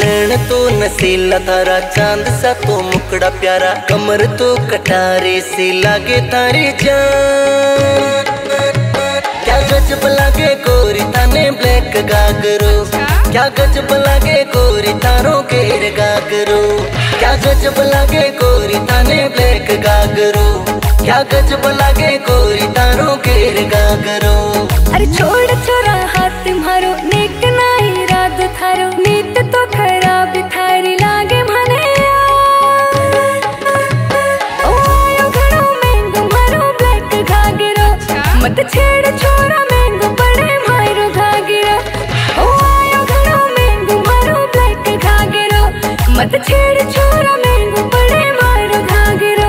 नैन तो नसीला तारा, चांद सा तो मुकड़ा प्यारा, कमर तो कटारे से लागे तारी जान। क्या गजब लागे गोरी ताने ब्लैक गागरो, क्या गजब लागे गोरी तारों घेर गागरो, क्या गजब लागे गोरी ताने ब्लैक गागरो, क्या गजब लागे गोरी तारों घेर गागरो। अरे छोड़ छोरा हाथ मारो, नेक नाही रात थारो, नीत तो खराब थारी लागे मने ओ आयो घणो महंगो मारो ब्लैक घाघरो, मत छेड़ छोरा महंगो पड़े मारो घाघरो। ओ आयो घणो महंगो मारो ब्लैक घाघरो, मत छेड़ छोरा महंगो पड़े मारो घाघरो।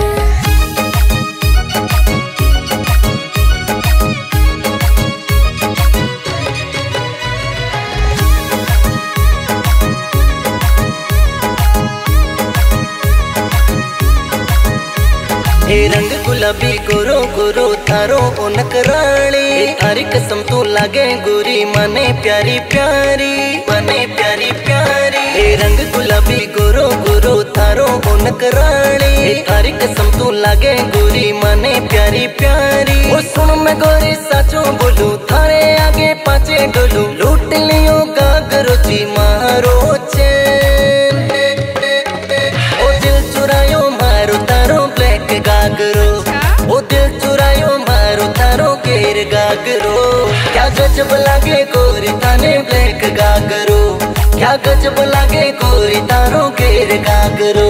हे रंग गुलाबी गोरो गोरो थारो ओ नकराली, थारी कसम तो लागे गोरी मने प्यारी प्यारी, मने प्यारी प्यारी। हे रंग गुलाबी गोरो गोरो थारो ओ नकराली, थारी कसम तो लागे गोरी मने प्यारी प्यारी। ओ सुन मैं गोरी साचो बोलू, थारे आगे पाचे डोलू, लूट लियो गागरो जी मारो चैन। ओ दिल चुरायो मारो तारो ब्लैक गागरो, ओ दिल चुरायो मारो तारो घेर गागरो। क्या गजब लागे गोरी ताने ब्लैक गागरो, क्या गजब लागे गोरी तारो घेर गागरो।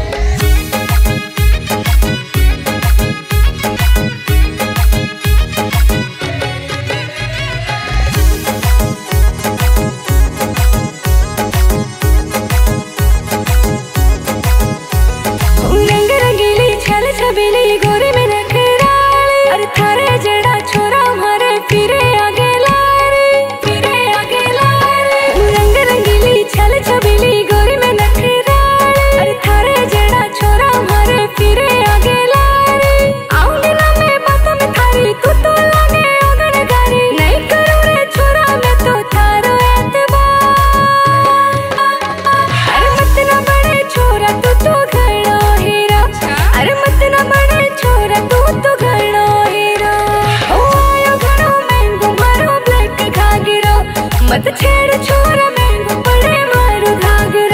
रंग रंगीली छल छबीली गोरी में नखराली, अरे थारे जड़ा छोरा मारे फिरे आगे लारी, फिरे आगे लारी। रंग रंगीली छल छबीली गोरी में नखराली, अरे थारे जड़ा छोरा मारे फिरे आगे लारी। आऊंगी ना मैं बातों में थारी, तू तो लागे ओगनगारी, नहीं करूँ रे छोरा मैं तो थारो एतबार। अरे मत ना बड़े छोरा तू तो घणो हीरा, अरे मत ना बड़े छोरा तू तो घणो हीरा। ओ आयो घणो महंगो मारो ब्लैक घाघरो, मत छेड़ छोरा महंगो पड़े मारो घाघरो।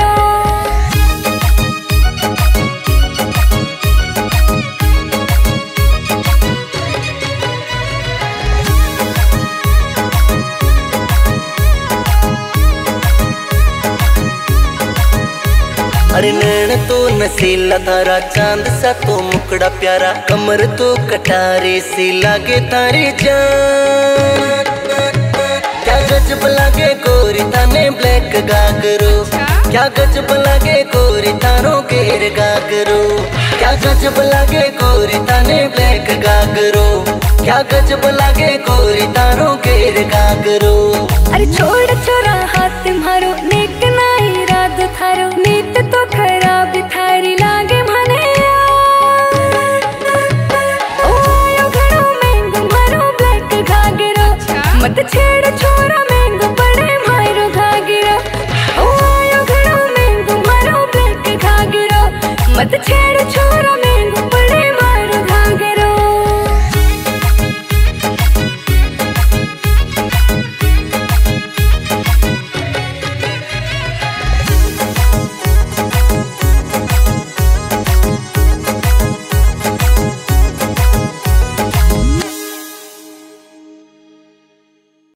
अरे नैन तो नसीला तारा, चांद सा तो मुकड़ा प्यारा, कमर तो कटारे से लागे तारी जान। क्या गजब लागे गोरी ताने ब्लैक गागरो, क्या गजब लागे गोरी तारों घेर गागरो, क्या गजब लागे गोरी ताने ब्लैक गागरो, क्या गजब लागे गोरी तारों घेर गागरो। अरे छोड़ छोड़